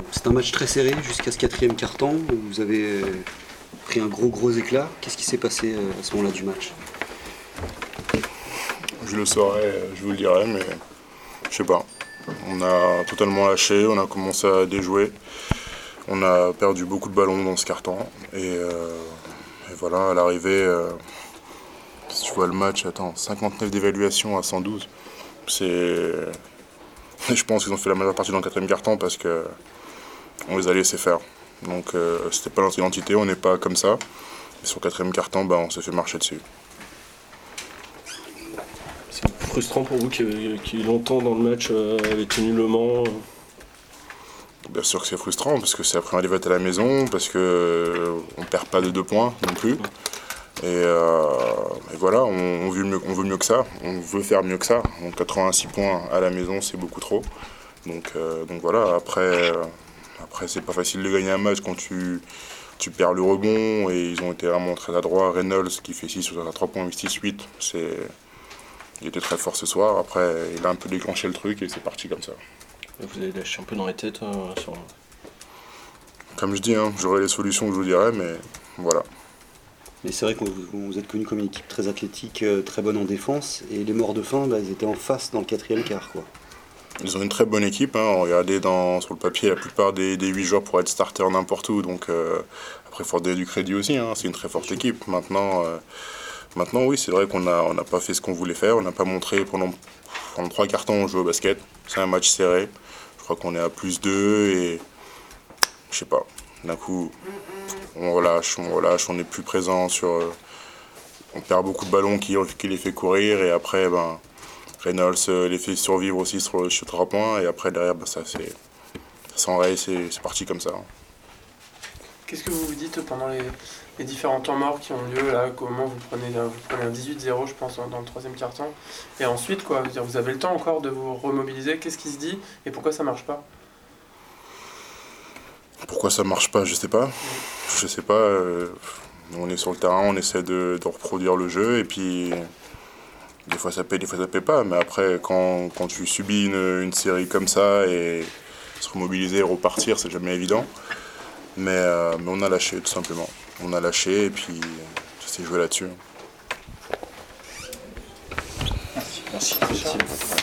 C'est un match très serré jusqu'à ce quatrième quart-temps où vous avez pris un gros éclat. Qu'est-ce qui s'est passé à ce moment-là du match? Je le saurais, je vous le dirais, mais je sais pas. On a totalement lâché, on a commencé à déjouer. On a perdu beaucoup de ballons dans ce quart-temps. Et voilà, à l'arrivée, si tu vois le match, 59 d'évaluation à 112. Je pense qu'ils ont fait la majeure partie dans le quatrième quart-temps parce qu'on les a laissés faire. Donc c'était pas notre identité, on n'est pas comme ça. Et sur le quatrième quart-temps, on s'est fait marcher dessus. C'est frustrant pour vous qui longtemps dans le match avait tenu le Mans. Bien sûr que c'est frustrant parce que c'est la première défaite à la maison, parce qu'on ne perd pas de 2 points non plus. Et voilà, on veut mieux que ça, on veut faire mieux que ça. Donc 86 points à la maison, c'est beaucoup trop. Donc voilà, après c'est pas facile de gagner un match quand tu perds le rebond, et ils ont été vraiment très adroits. Reynolds qui fait 6 sur 3 points, 6-8, il était très fort ce soir. Après, il a un peu déclenché le truc et c'est parti comme ça. Vous avez lâché un peu dans les têtes sur... Comme je dis, j'aurai les solutions que je vous dirai, mais voilà. Mais c'est vrai que vous êtes connu comme une équipe très athlétique, très bonne en défense, et les morts de faim, ils étaient en face dans le quatrième quart, quoi. Ils ont une très bonne équipe. Regardez sur le papier, la plupart des 8 joueurs pourraient être starters n'importe où. Donc après, il faut donner du crédit aussi. C'est une très forte équipe. Maintenant, oui, c'est vrai qu'on n'a pas fait ce qu'on voulait faire. On n'a pas montré pendant 3 quarts-temps, on joue au basket. C'est un match serré. Je crois qu'on est à +2 et je sais pas. D'un coup, on relâche, on est plus présent on perd beaucoup de ballons qui les fait courir, et après, Reynolds les fait survivre aussi sur 3 points, et après derrière, ça s'enraye, c'est parti comme ça. Qu'est-ce que vous vous dites pendant les différents temps morts qui ont lieu là? Comment vous prenez un 18-0, je pense, dans le troisième quart-temps, et ensuite quoi, vous avez le temps encore de vous remobiliser? Qu'est-ce qui se dit et pourquoi ça marche pas? Pourquoi ça marche pas, je sais pas. Je sais pas. On est sur le terrain, on essaie de reproduire le jeu, et puis des fois ça paie, des fois ça paie pas. Mais après, quand tu subis une série comme ça, et se remobiliser et repartir, c'est jamais évident. Mais on a lâché, tout simplement. On a lâché, et puis c'est joué là-dessus. Merci.